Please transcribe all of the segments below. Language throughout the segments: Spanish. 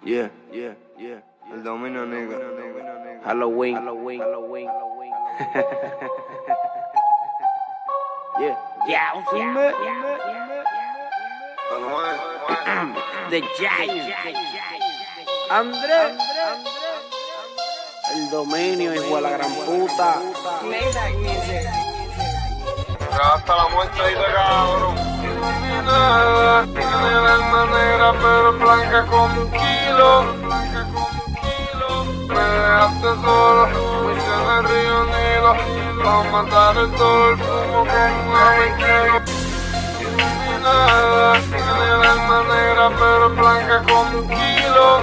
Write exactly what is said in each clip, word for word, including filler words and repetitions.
Yeah, yeah, yeah. El dominio nigga. Halloween. Halloween. Halloween. Yeah. Yeah, The Giant. Andrés. El dominio, hijo de la gran puta. Hasta la muerte y de cabrón. Iluminada, tiene el alma negra pero blanca como un kilo. Me dejaste solo, fuiste en el río Nilo. Pa' matar el dolor, fumo con un amigo. Iluminada, tiene el alma negra pero blanca como un kilo.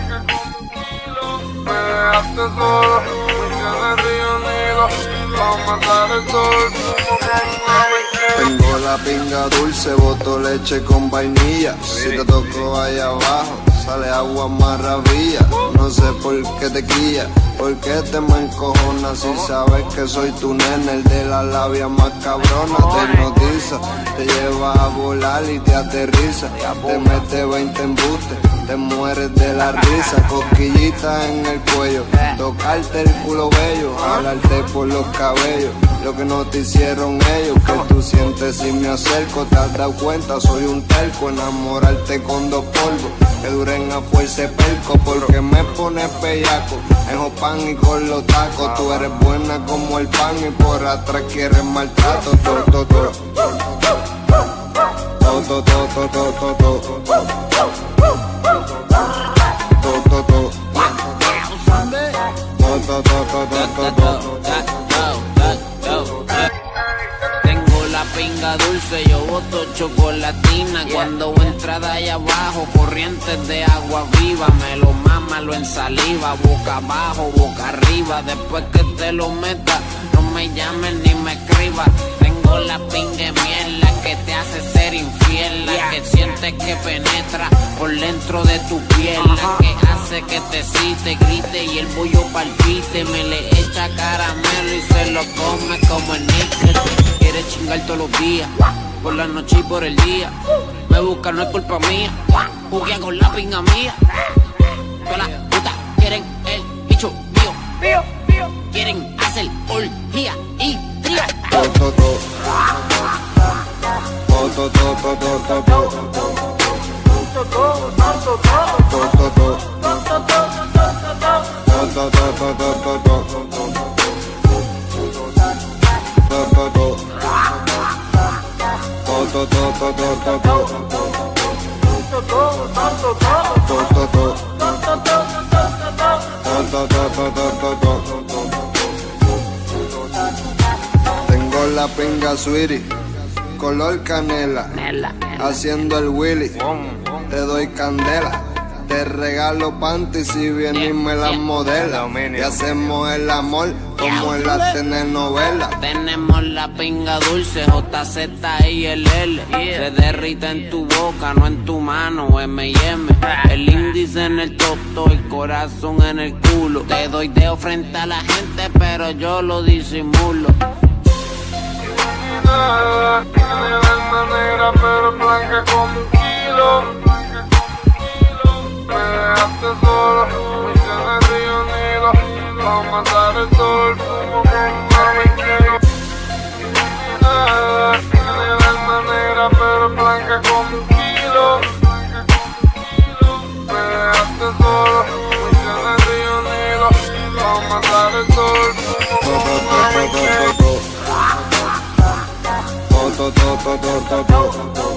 Me dejaste solo, fuiste en el río Nilo. Pa' matar el dolor, fumo con un amigo. Tengo la pinga dulce, boto leche con vainilla. Si te toco allá abajo, sale agua maravilla. No sé por qué te quilla, por qué te me encojonas. Si sabes que soy tu nene, el de la labia más cabrona. Te hipnotiza, te lleva a volar y te aterriza. Te mete veinte embustes, te mueres de la risa. Cosquillita en el cuello, tocarte el culo bello, jalarte por los cabellos. Lo que no te hicieron ellos, que tú sientes si me acerco. Te has dado cuenta, soy un terco, enamorarte con dos polvos que duren a fuerza de perco, porque me pones bellaco en Jopan y con los tacos. Tú eres buena como el pan y por atrás quieres maltrato. To, to, to. To, to, to, to, to, to, to. To, to, to. To, to, to, to, to. Tengo la pinga dulce, yo boto chocolatina. Cuando entra de allá abajo, corrientes de agua viva. Me lo mama, lo ensaliva, boca abajo, boca arriba. Después que te lo meta, no me llames ni me escribas. Tengo la pinga de miel, la que te hace ser infiel, la que sientes que penetra por dentro de tu piel, la que hace que te cite, grite y el bollo palpite. Me le echa caramelo y se lo come como el níquel. Quiere chingar todos los días, por la noche y por el día. Me busca, no es culpa mía, juguea con la pinga mía. Todas las putas quieren el bicho mío, mío, mío. Quieren hacer orgía y tría. To, to, to. To, to, to, to, to, to. To, to, to. To, to, to, to, to. Tengo la pinga sweetie, color canela, haciendo el willy, te doy candela. Te regalo panty si vienes y me las modela. Y hacemos el amor como en la telenovela. Tenemos la pinga dulce, J Z y el L. Se derrite en tu boca, no en tu mano, M y M. El índice en el toto, el corazón en el culo. Te doy dedo frente a la gente, pero yo lo disimulo. Iluminada, tiene el alma negra pero blanca como un kilo. Me dejaste solo, fuiste en el río Nilo. Pa' matar el dolor, fumo con un amigo. Iluminada, tiene el alma negra pero blanca como un kilo. Me dejaste solo, fuiste en el río Nilo. Pa' matar el dolor, fumo con un amigo. To, to, to, to, to, to.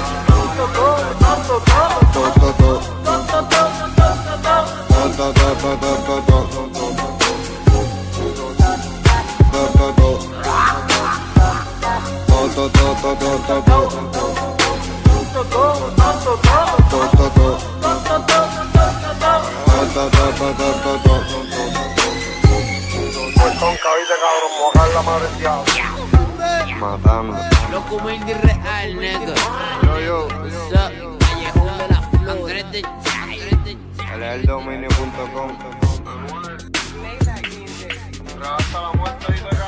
Con cabeza cabrón, mojar la madre del diablo. Matando. Loco humilde y real, nigga. Yo, yo, What's up? Callejón de la Flor. Andrés de Giant. el dominio punto com. Hasta la muerte y de